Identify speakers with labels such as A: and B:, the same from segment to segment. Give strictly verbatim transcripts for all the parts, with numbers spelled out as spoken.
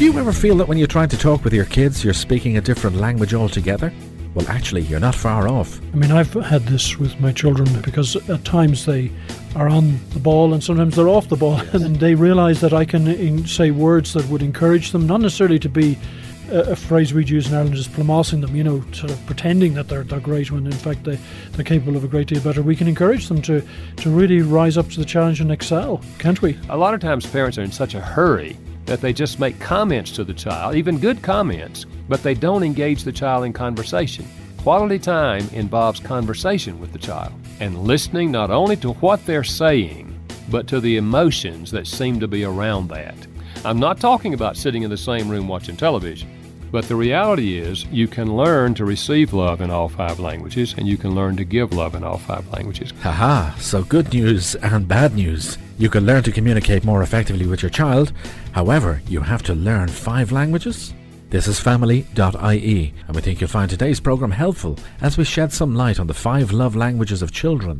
A: you ever feel that when you're trying to talk with your kids, you're speaking a different language altogether? Well, actually, you're not far off.
B: I mean, I've had this with my children because at times they are on the ball and sometimes they're off the ball, and they realise that I can in, say words that would encourage them, not necessarily to be a, a phrase we'd use in Ireland, just plumosing them, you know, sort of pretending that they're they're great when in fact they, they're capable of a great deal better. We can encourage them to, to really rise up to the challenge and excel, can't we?
C: A lot of times parents are in such a hurry that they just make comments to the child, even good comments, but they don't engage the child in conversation. Quality time involves conversation with the child and listening not only to what they're saying, but to the emotions that seem to be around that. I'm not talking about sitting in the same room watching television, but the reality is you can learn to receive love in all five languages, and you can learn to give love in all five languages.
A: Haha, so good news and bad news. You can learn to communicate more effectively with your child. However, you have to learn five languages? This is family dot I E, and we think you'll find today's programme helpful as we shed some light on the five love languages of children.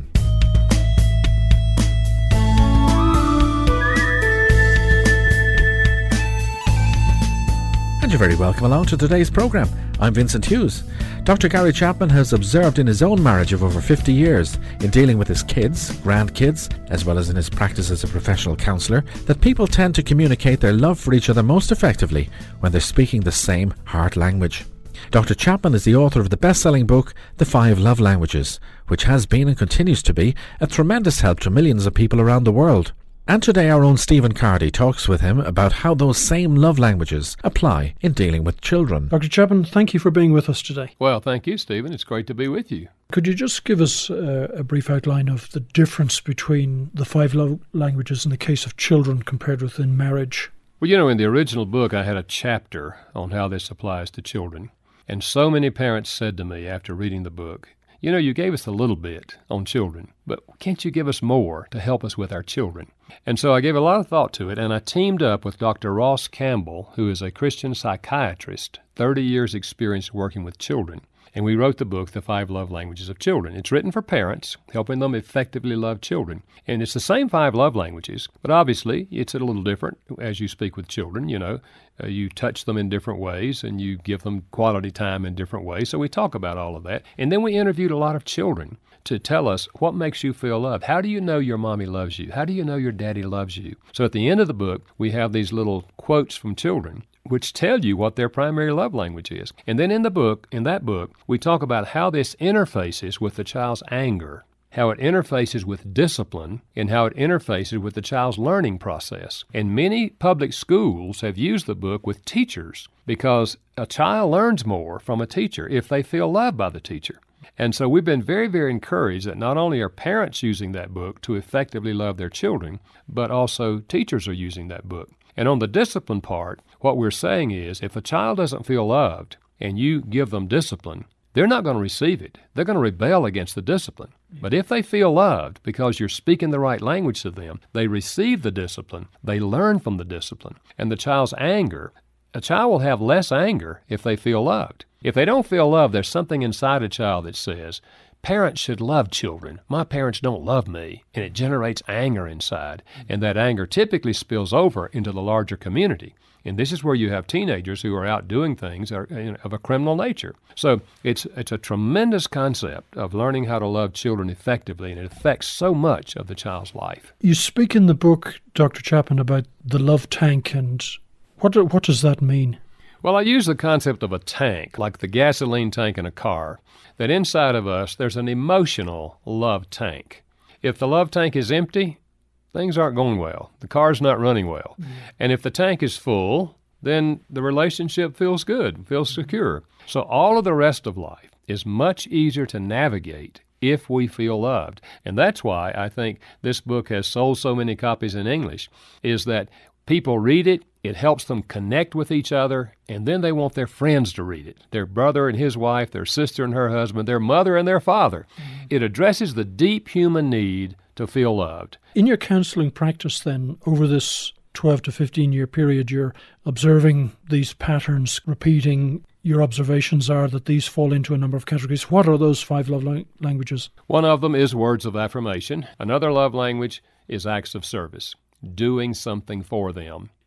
A: And you're very welcome along to today's programme. I'm Vincent Hughes. Doctor Gary Chapman has observed in his own marriage of over fifty years, in dealing with his kids, grandkids, as well as in his practice as a professional counsellor, that people tend to communicate their love for each other most effectively when they're speaking the same heart language. Doctor Chapman is the author of the best-selling book, The Five Love Languages, which has been and continues to be a tremendous help to millions of people around the world. And today our own Stephen Cardy talks with him about how those same love languages apply in dealing with children.
B: Doctor Chapman, thank you for being with us today.
C: Well, thank you, Stephen. It's great to be with you.
B: Could you just give us uh, a brief outline of the difference between the five love languages in the case of children compared with in marriage?
C: Well, you know, in the original book, I had a chapter on how this applies to children. And so many parents said to me after reading the book, you know, you gave us a little bit on children, but can't you give us more to help us with our children? And so I gave a lot of thought to it, and I teamed up with Doctor Ross Campbell, who is a Christian psychiatrist, thirty years experience working with children. And we wrote the book, The Five Love Languages of Children. It's written for parents, helping them effectively love children. And it's the same five love languages, but obviously it's a little different as you speak with children. You know, uh, you touch them in different ways, and you give them quality time in different ways. So we talk about all of that. And then we interviewed a lot of children to tell us what makes you feel loved. How do you know your mommy loves you? How do you know your daddy loves you? So at the end of the book, we have these little quotes from children which tell you what their primary love language is. And then in the book, in that book, we talk about how this interfaces with the child's anger, how it interfaces with discipline, and how it interfaces with the child's learning process. And many public schools have used the book with teachers because a child learns more from a teacher if they feel loved by the teacher. And so we've been very, very encouraged that not only are parents using that book to effectively love their children, but also teachers are using that book. And on the discipline part, what we're saying is if a child doesn't feel loved and you give them discipline, they're not going to receive it. They're going to rebel against the discipline. But if they feel loved because you're speaking the right language to them, they receive the discipline, they learn from the discipline. And the child's anger, a child will have less anger if they feel loved. If they don't feel loved, there's something inside a child that says, parents should love children. My parents don't love me, and it generates anger inside. And that anger typically spills over into the larger community. And this is where you have teenagers who are out doing things of a criminal nature. So it's it's a tremendous concept of learning how to love children effectively, and it affects so much of the child's life.
B: You speak in the book, Doctor Chapman, about the love tank, and what what does that mean?
C: Well, I use the concept of a tank, like the gasoline tank in a car, that inside of us there's an emotional love tank. If the love tank is empty, things aren't going well. The car's not running well. Mm-hmm. And if the tank is full, then the relationship feels good, feels secure. So all of the rest of life is much easier to navigate if we feel loved. And that's why I think this book has sold so many copies in English, is that people read it, it helps them connect with each other, and then they want their friends to read it. Their brother and his wife, their sister and her husband, their mother and their father. Mm-hmm. It addresses the deep human need to feel loved.
B: In your counseling practice then, over this twelve to fifteen year period, you're observing these patterns repeating. Your observations are that these fall into a number of categories. What are those five love lang- languages?
C: One of them is words of affirmation. Another love language is acts of service, doing something for them.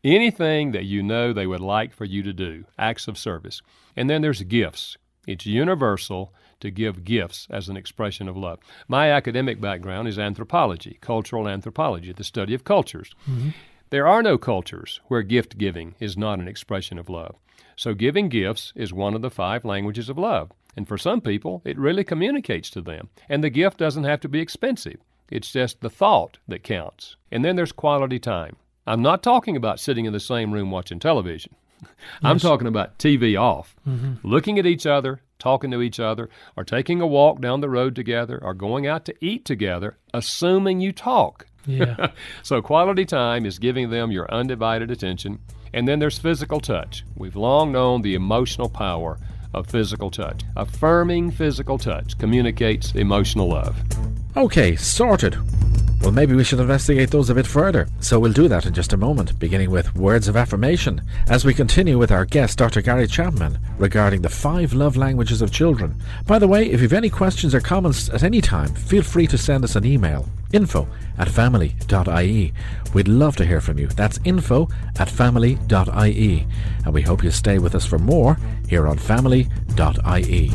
C: Anything that you know they would like for you to do, acts of service. And then there's gifts. It's universal to give gifts as an expression of love. My academic background is anthropology, cultural anthropology, the study of cultures. Mm-hmm. There are no cultures where gift giving is not an expression of love. So giving gifts is one of the five languages of love. And for some people, it really communicates to them. And the gift doesn't have to be expensive. It's just the thought that counts. And then there's quality time. I'm not talking about sitting in the same room watching television. I'm yes. talking about T V off, mm-hmm. looking at each other, talking to each other, or taking a walk down the road together, or going out to eat together, assuming you talk.
B: Yeah.
C: So quality time is giving them your undivided attention. And then there's physical touch. We've long known the emotional power of physical touch. Affirming physical touch communicates emotional love.
A: Okay, sorted. Well, maybe we should investigate those a bit further. So we'll do that in just a moment, beginning with words of affirmation, as we continue with our guest, Doctor Gary Chapman, regarding the five love languages of children. By the way, if you've any questions or comments at any time, feel free to send us an email, info at family dot I E. We'd love to hear from you. That's info at family dot I E. And we hope you stay with us for more here on family dot I E.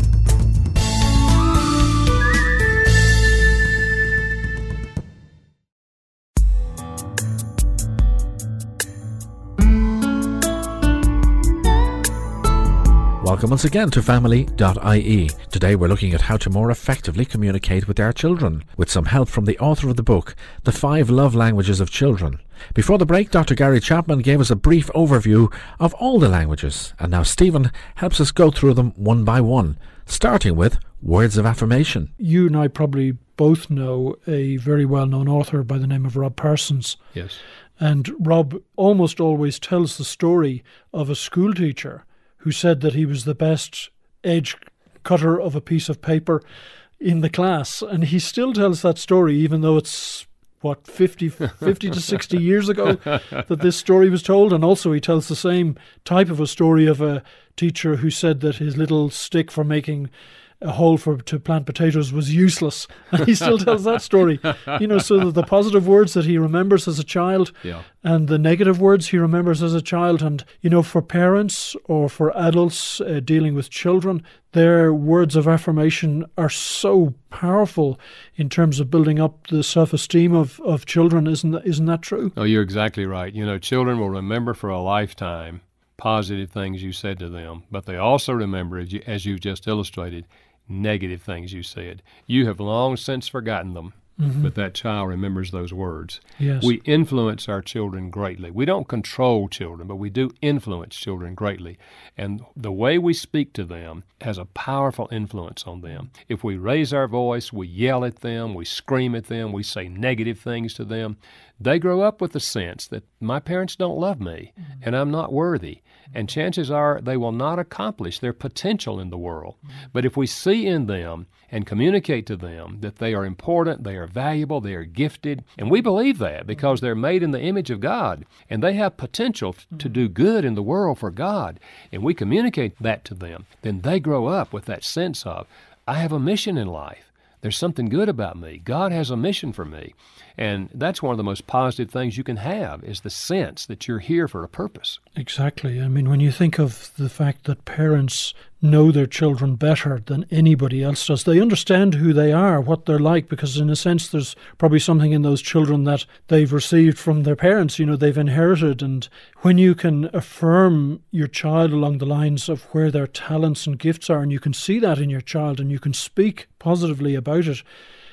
A: Welcome once again to family dot I E. Today we're looking at how to more effectively communicate with our children, with some help from the author of the book, The Five Love Languages of Children. Before the break, Doctor Gary Chapman gave us a brief overview of all the languages, and now Stephen helps us go through them one by one, starting with words of affirmation.
B: You and I probably both know a very well-known author by the name of Rob Parsons.
C: Yes.
B: And Rob almost always tells the story of a school teacher who said that he was the best edge cutter of a piece of paper in the class. And he still tells that story, even though it's, what, fifty, fifty to sixty years ago that this story was told. And also he tells the same type of a story of a teacher who said that his little stick for making a hole for to plant potatoes was useless, and he still tells that story. You know, so that the positive words that he remembers as a child,
C: yeah.
B: and the negative words he remembers as a child, and you know, for parents or for adults uh, dealing with children, their words of affirmation are so powerful in terms of building up the self-esteem of, of children. Isn't that, isn't that true?
C: Oh, you're exactly right. You know, children will remember for a lifetime positive things you said to them, but they also remember, as you, as you've just illustrated, negative things you said. You have long since forgotten them, mm-hmm. but that child remembers those words.
B: Yes.
C: We influence our children greatly. We don't control children, but we do influence children greatly. And the way we speak to them has a powerful influence on them. If we raise our voice, we yell at them, we scream at them, we say negative things to them, they grow up with the sense that my parents don't love me, mm-hmm. and I'm not worthy. And chances are they will not accomplish their potential in the world. But if we see in them and communicate to them that they are important, they are valuable, they are gifted, and we believe that because they're made in the image of God, and they have potential to do good in the world for God, and we communicate that to them, then they grow up with that sense of, I have a mission in life. There's something good about me. God has a mission for me. And that's one of the most positive things you can have, is the sense that you're here for a purpose.
B: Exactly. I mean, when you think of the fact that parents know their children better than anybody else does, they understand who they are, what they're like, because in a sense there's probably something in those children that they've received from their parents, you know, they've inherited. And when you can affirm your child along the lines of where their talents and gifts are, and you can see that in your child and you can speak positively about it,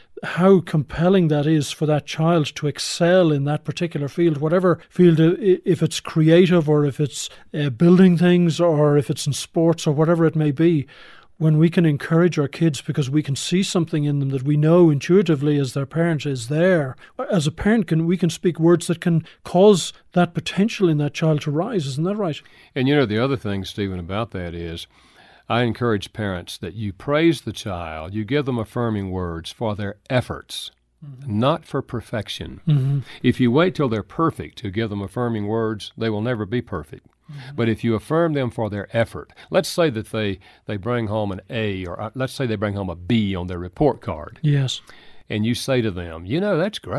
B: how compelling that is for that child to excel in that particular field, whatever field, if it's creative or if it's uh, building things or if it's in sports or whatever it may be. When we can encourage our kids because we can see something in them that we know intuitively as their parent is there. As a parent, can we can speak words that can cause that potential in that child to rise. Isn't that right?
C: And you know, the other thing, Stephen, about that is I encourage parents that you praise the child, you give them affirming words for their efforts, mm-hmm. not for perfection. Mm-hmm. If you wait till they're perfect to give them affirming words, they will never be perfect. Mm-hmm. But if you affirm them for their effort, let's say that they, they bring home an A, or uh, let's say they bring home a B on their report card.
B: Yes.
C: And you say to them, you know, that's great.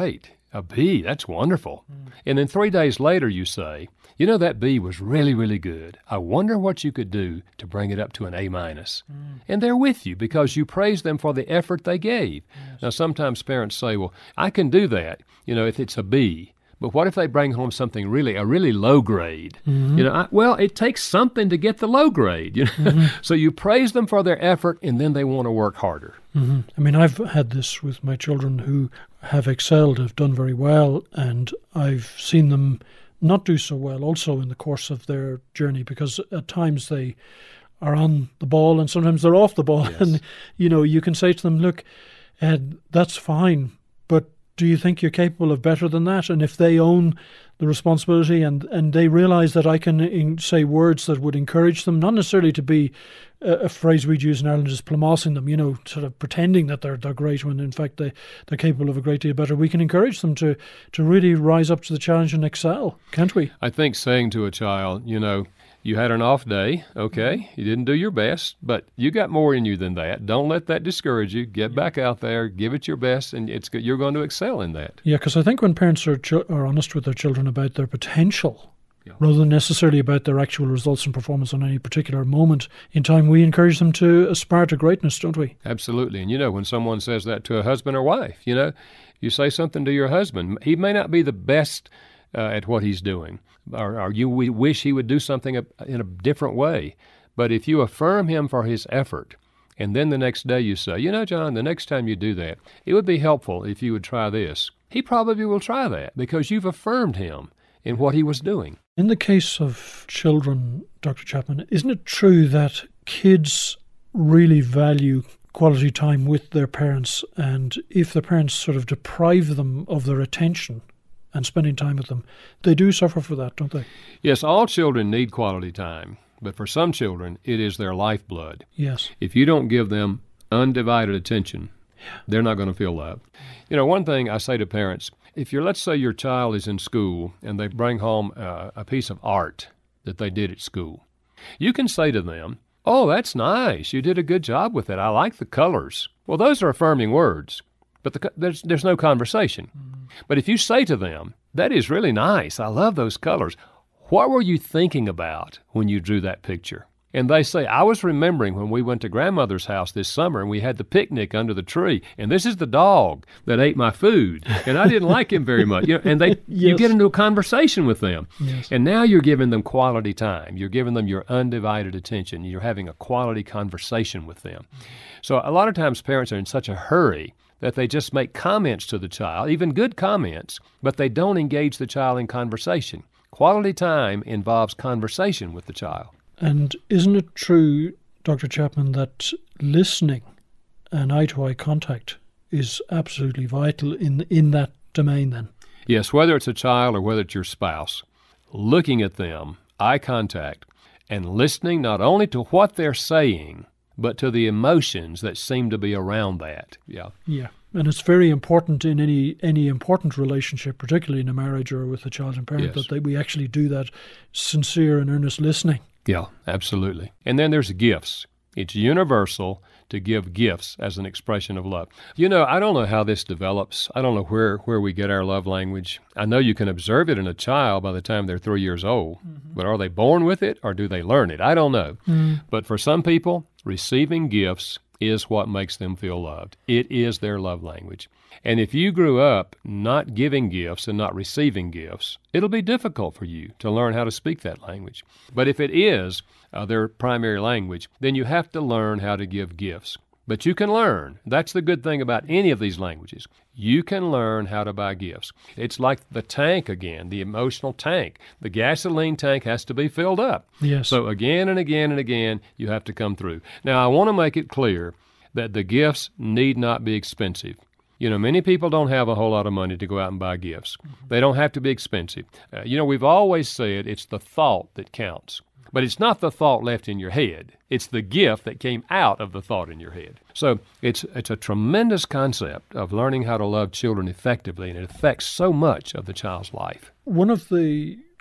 C: A B, that's wonderful. Mm. And then three days later you say, you know, that B was really, really good. I wonder what you could do to bring it up to an A minus. Mm. And they're with you because you praise them for the effort they gave. Yes. Now, sometimes parents say, well, I can do that, you know, if it's a B. But what if they bring home something really, a really low grade? Mm-hmm. You know, I, well, it takes something to get the low grade. You know? Mm-hmm. So you praise them for their effort, and then they want to work harder.
B: Mm-hmm. I mean, I've had this with my children who have excelled, have done very well, and I've seen them not do so well also in the course of their journey, because at times they are on the ball and sometimes they're off the ball. Yes. And, you know, you can say to them, look, Ed, that's fine, but do you think you're capable of better than that? And if they own the responsibility and, and they realize that I can in, say words that would encourage them, not necessarily to be a, a phrase we'd use in Ireland, just plumosing them, you know, sort of pretending that they're they're great when in fact they, they're capable of a great deal better. We can encourage them to, to really rise up to the challenge and excel, can't we?
C: I think saying to a child, you know, you had an off day, okay, you didn't do your best, but you got more in you than that. Don't let that discourage you. Get back out there, give it your best, and it's you're going to excel in that.
B: Yeah, because I think when parents are, ch- are honest with their children about their potential, yeah. rather than necessarily about their actual results and performance on any particular moment in time, we encourage them to aspire to greatness, don't we?
C: Absolutely. And, you know, when someone says that to a husband or wife, you know, you say something to your husband. He may not be the best uh, at what he's doing, or, or you we wish he would do something in a different way. But if you affirm him for his effort, and then the next day you say, you know, John, the next time you do that, it would be helpful if you would try this. He probably will try that because you've affirmed him in what he was doing.
B: In the case of children, Doctor Chapman, isn't it true that kids really value quality time with their parents, and if the parents sort of deprive them of their attention and spending time with them, they do suffer for that, don't they?
C: Yes, all children need quality time, but for some children, it is their lifeblood.
B: Yes.
C: If you don't give them undivided attention, yeah. they're not going to feel loved. You know, one thing I say to parents, if you're, let's say your child is in school and they bring home uh, a piece of art that they did at school, you can say to them, oh, that's nice. You did a good job with it. I like the colors. Well, those are affirming words, but the, there's, there's no conversation. Mm. But if you say to them, that is really nice. I love those colors. What were you thinking about when you drew that picture? And they say, I was remembering when we went to grandmother's house this summer and we had the picnic under the tree, and this is the dog that ate my food, and I didn't like him very much. You know, and they, yes. you get into a conversation with them, yes. and now you're giving them quality time. You're giving them your undivided attention. You're having a quality conversation with them. So a lot of times parents are in such a hurry that they just make comments to the child, even good comments, but they don't engage the child in conversation. Quality time involves conversation with the child.
B: And isn't it true, Doctor Chapman, that listening and eye-to-eye contact is absolutely vital in in that domain then?
C: Yes, whether it's a child or whether it's your spouse, looking at them, eye contact, and listening not only to what they're saying, but to the emotions that seem to be around that. Yeah.
B: Yeah. And it's very important in any any important relationship, particularly in a marriage or with a child and parent, yes. that they, we actually do that sincere and earnest listening.
C: Yeah, absolutely. And then there's gifts. It's universal to give gifts as an expression of love. You know, I don't know how this develops. I don't know where, where we get our love language. I know you can observe it in a child by the time they're three years old, mm-hmm. but are they born with it or do they learn it? I don't know. Mm. But for some people, receiving gifts is what makes them feel loved. It is their love language. And if you grew up not giving gifts and not receiving gifts, it'll be difficult for you to learn how to speak that language. But if it is uh, their primary language, then you have to learn how to give gifts. But you can learn. That's the good thing about any of these languages. You can learn how to buy gifts. It's like the tank again, the emotional tank. The gasoline tank has to be filled up.
B: Yes.
C: So again and again and again, you have to come through. Now, I want to make it clear that the gifts need not be expensive. You know, many people don't have a whole lot of money to go out and buy gifts. Mm-hmm. They don't have to be expensive. Uh, you know, we've always said it's the thought that counts. But it's not the thought left in your head. It's the gift that came out of the thought in your head. So it's it's a tremendous concept of learning how to love children effectively, and it affects so much of the child's life.
B: One of the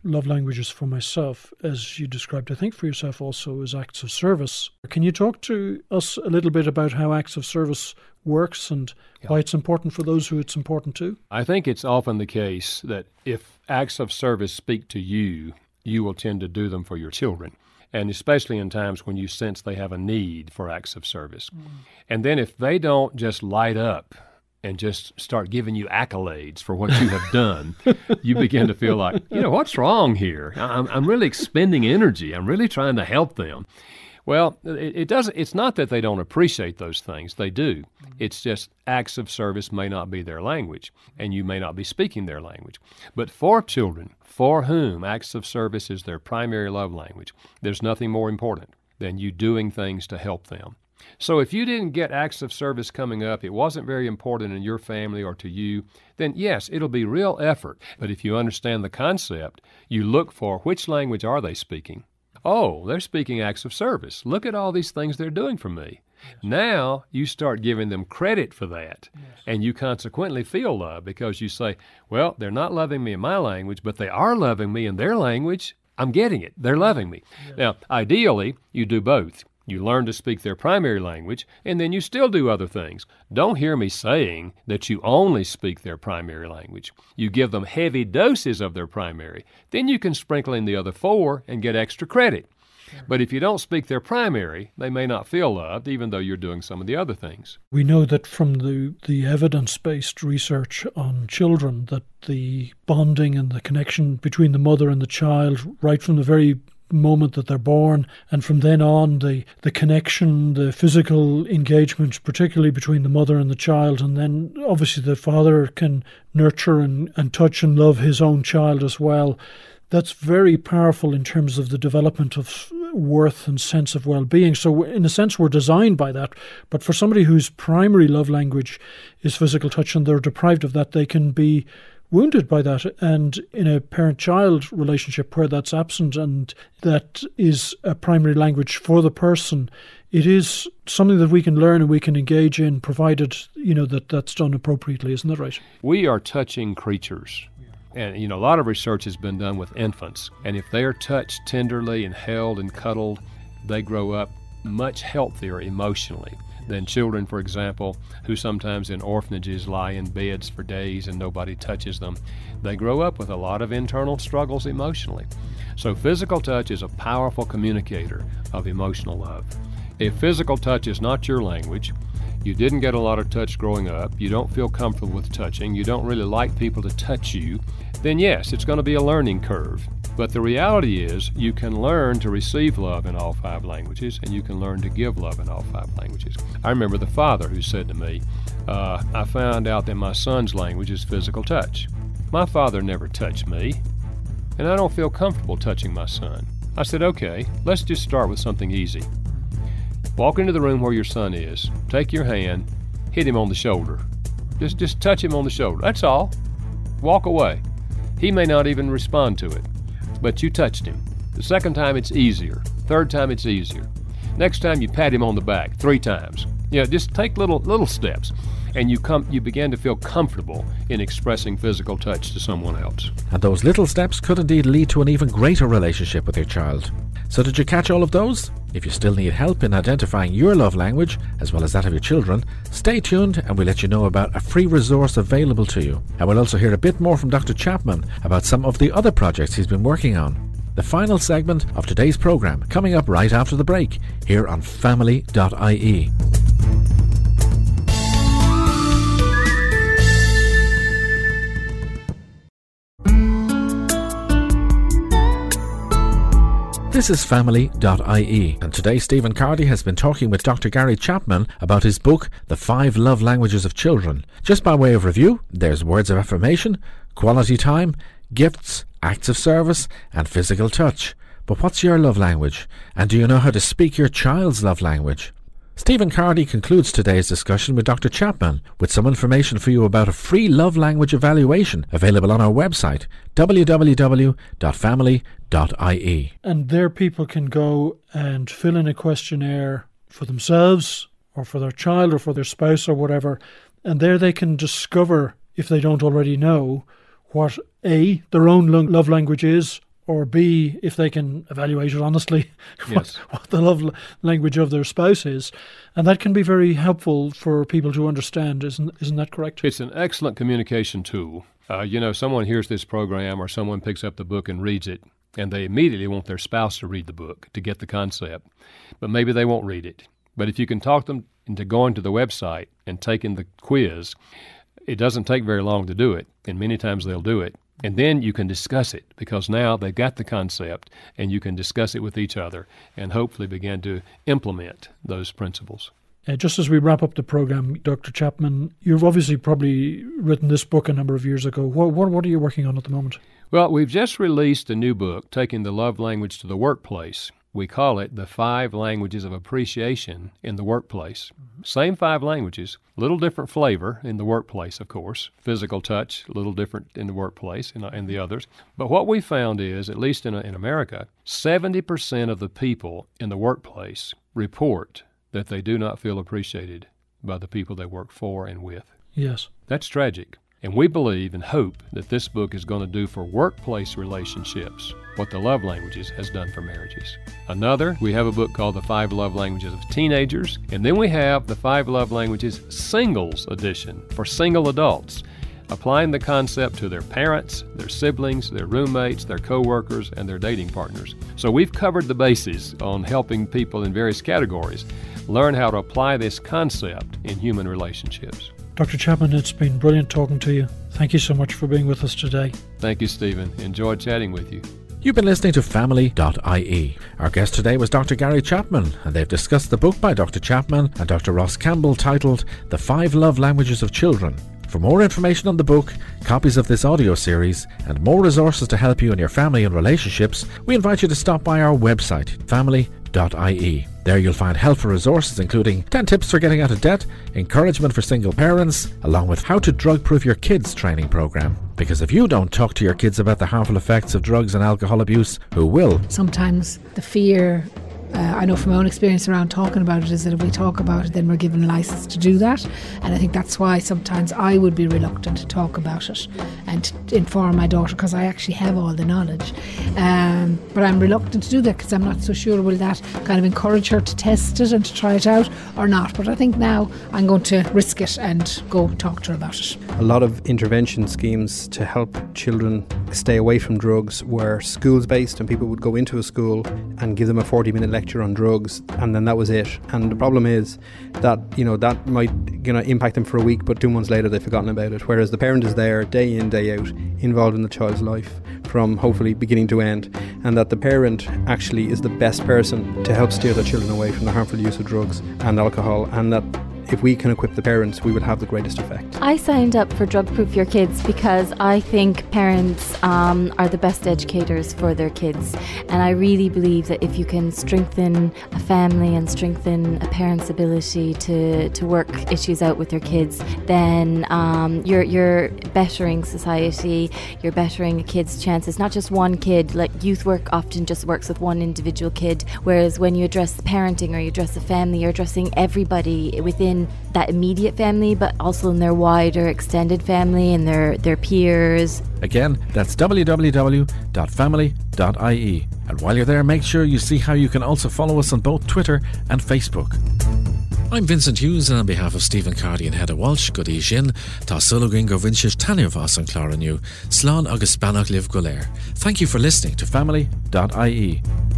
B: love languages for myself, as you described, I think for yourself also, as acts of service. Can you talk to us a little bit about how acts of service works and yeah. why it's important for those who it's important to?
C: I think it's often the case that if acts of service speak to you, you will tend to do them for your children, and especially in times when you sense they have a need for acts of service. Mm. And then if they don't just light up and just start giving you accolades for what you have done, you begin to feel like, you know, what's wrong here? I'm, I'm really expending energy. I'm really trying to help them. Well, it, it doesn't. It's not that they don't appreciate those things. They do. It's just acts of service may not be their language, and you may not be speaking their language. But for children, for whom acts of service is their primary love language, there's nothing more important than you doing things to help them. So if you didn't get acts of service coming up, it wasn't very important in your family or to you, then yes, it'll be real effort. But if you understand the concept, you look for which language are they speaking. Oh, they're speaking acts of service. Look at all these things they're doing for me. Yes. Now you start giving them credit for that, yes. and you consequently feel love because you say, well, they're not loving me in my language, but they are loving me in their language. I'm getting it. They're loving me. Yes. Now, ideally, you do both. You learn to speak their primary language, and then you still do other things. Don't hear me saying that you only speak their primary language. You give them heavy doses of their primary. Then you can sprinkle in the other four and get extra credit. Sure. But if you don't speak their primary, they may not feel loved, even though you're doing some of the other things.
B: We know that from the, the evidence-based research on children that the bonding and the connection between the mother and the child, right from the very moment that they're born, and from then on the the connection, the physical engagement, particularly between the mother and the child, and then obviously the father can nurture and, and touch and love his own child as well. That's very powerful in terms of the development of worth and sense of well-being. So in a sense we're designed by that, but for somebody whose primary love language is physical touch and they're deprived of that, they can be wounded by that. And in a parent-child relationship where that's absent and that is a primary language for the person, it is something that we can learn and we can engage in, provided, you know, that that's done appropriately. Isn't that right?
C: We are touching creatures. And, you know, a lot of research has been done with infants. And if they are touched tenderly and held and cuddled, they grow up much healthier emotionally than children, for example, who sometimes in orphanages lie in beds for days and nobody touches them. They grow up with a lot of internal struggles emotionally. So physical touch is a powerful communicator of emotional love. If physical touch is not your language, you didn't get a lot of touch growing up, you don't feel comfortable with touching, you don't really like people to touch you, then yes, it's going to be a learning curve. But the reality is you can learn to receive love in all five languages, and you can learn to give love in all five languages. I remember the father who said to me, uh, I found out that my son's language is physical touch. My father never touched me, and I don't feel comfortable touching my son. I said, okay, let's just start with something easy. Walk into the room where your son is, take your hand, hit him on the shoulder. Just, just touch him on the shoulder, that's all. Walk away. He may not even respond to it, but you touched him. The second time it's easier. Third time it's easier. Next time you pat him on the back three times. You know, just take little little steps, and you come you begin to feel comfortable in expressing physical touch to someone else.
A: And those little steps could indeed lead to an even greater relationship with your child. So did you catch all of those? If you still need help in identifying your love language, as well as that of your children, stay tuned and we'll let you know about a free resource available to you. And we'll also hear a bit more from Doctor Chapman about some of the other projects he's been working on. The final segment of today's programme coming up right after the break, here on family dot I E. This is family dot I E, and today Stephen Cardy has been talking with Doctor Gary Chapman about his book, The Five Love Languages of Children. Just by way of review, there's words of affirmation, quality time, gifts, acts of service, and physical touch. But what's your love language? And do you know how to speak your child's love language? Stephen Cardy concludes today's discussion with Doctor Chapman with some information for you about a free love language evaluation available on our website, w w w dot family dot I E.
B: And there people can go and fill in a questionnaire for themselves or for their child or for their spouse or whatever, and there they can discover, if they don't already know, what A, their own love language is, or B, if they can evaluate it honestly,
C: Yes.
B: what, what the love language of their spouse is. And that can be very helpful for people to understand, isn't isn't that correct?
C: It's an excellent communication tool. Uh, you know, someone hears this program or someone picks up the book and reads it, and they immediately want their spouse to read the book to get the concept. But maybe they won't read it. But if you can talk them into going to the website and taking the quiz, it doesn't take very long to do it, and many times they'll do it. And then you can discuss it, because now they've got the concept, and you can discuss it with each other and hopefully begin to implement those principles.
B: Uh, just as we wrap up the program, Doctor Chapman, you've obviously probably written this book a number of years ago. What, what, what are you working on at the moment?
C: Well, we've just released a new book, Taking the Love Language to the Workplace. We call it The Five Languages of Appreciation in the Workplace. Mm-hmm. Same five languages, little different flavor in the workplace, of course. Physical touch, a little different in the workplace and in the others. But what we found is, at least in, in America, seventy percent of the people in the workplace report that they do not feel appreciated by the people they work for and with.
B: Yes.
C: That's tragic. And we believe and hope that this book is going to do for workplace relationships what the Love Languages has done for marriages. Another, we have a book called The Five Love Languages of Teenagers, and then we have The Five Love Languages Singles Edition for single adults, applying the concept to their parents, their siblings, their roommates, their coworkers, and their dating partners. So we've covered the bases on helping people in various categories learn how to apply this concept in human relationships.
B: Doctor Chapman, it's been brilliant talking to you. Thank you so much for being with us today.
C: Thank you, Stephen. Enjoyed chatting with you.
A: You've been listening to family dot I E. Our guest today was Doctor Gary Chapman, and they've discussed the book by Doctor Chapman and Doctor Ross Campbell titled The Five Love Languages of Children. For more information on the book, copies of this audio series, and more resources to help you in your family and relationships, we invite you to stop by our website, family dot I E. There you'll find helpful resources including ten tips for getting out of debt, encouragement for single parents, along with how to drug-proof your kids training program. Because if you don't talk to your kids about the harmful effects of drugs and alcohol abuse, who will?
D: Sometimes the fear, uh, I know from my own experience around talking about it, is that if we talk about it, then we're given a license to do that. And I think that's why sometimes I would be reluctant to talk about it and to inform my daughter, because I actually have all the knowledge. Um, but I'm reluctant to do that because I'm not so sure will that kind of encourage her to test it and to try it out or not. But I think now I'm going to risk it and go talk to her about it.
E: A lot of intervention schemes to help children stay away from drugs were schools-based, and people would go into a school and give them a forty-minute lecture on drugs, and then that was it. And the problem is that, you know, that might, you know, impact them for a week, but two months later they've forgotten about it. Whereas the parent is there day in, day out, involved in the child's life from hopefully beginning to end, and that the parent actually is the best person to help steer their children away from the harmful use of drugs and alcohol, and that if we can equip the parents, we would have the greatest effect.
F: I signed up for Drug Proof Your Kids because I think parents um, are the best educators for their kids. And I really believe that if you can strengthen a family and strengthen a parent's ability to, to work issues out with their kids, then um, you're, you're bettering society, you're bettering a kid's chances. Not just one kid, like youth work often just works with one individual kid, whereas when you address parenting or you address a family, you're addressing everybody within that immediate family, but also in their wider extended family and their, their peers.
A: Again, that's w w w dot family dot I E. And while you're there, make sure you see how you can also follow us on both Twitter and Facebook. I'm Vincent Hughes, and on behalf of Stephen Cardy and Hedda Walsh, good evening. Tá sulugin go vinchir Tanya Voss and Clara New, Slán agus Banach Liv Golair. Thank you for listening to family dot I E.